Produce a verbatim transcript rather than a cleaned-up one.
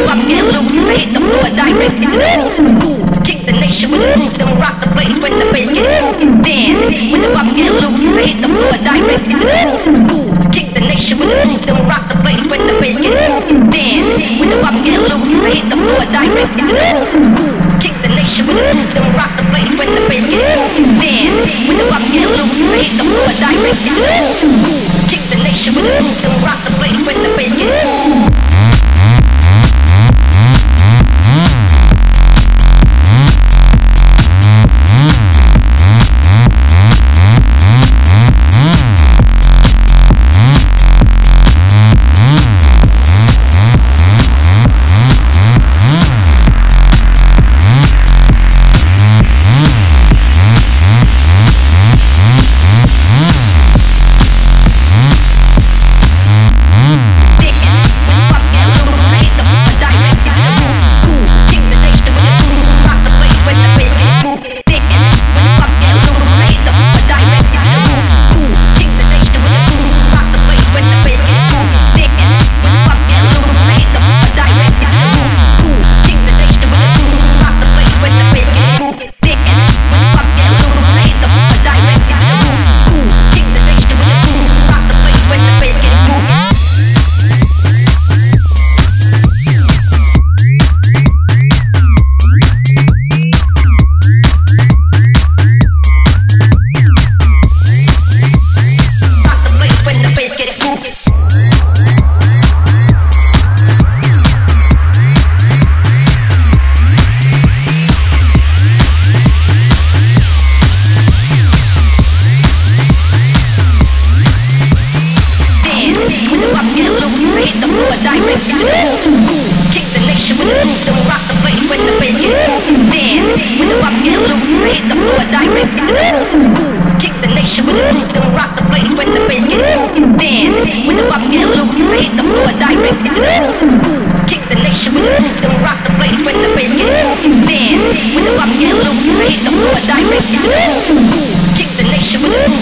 vibes get loose, I hit the floor direct into the roof. Cool, kick the nation with the groove, then rock the place when the bass gets smooth. Dance when the vibes get loose, I hit the floor direct into the roof. Cool, kick the nation with the groove, then rock the place when the bass gets smooth. Dance when the vibes get loose, I hit the floor direct into the roof. Cool, kick the nation with the groove, then rock the place when the bass gets smooth. Dance when the vibes get loose, I hit the floor direct into the roof. Cool, kick the nation with the groove, then rock the place when the bass gets smooth. With the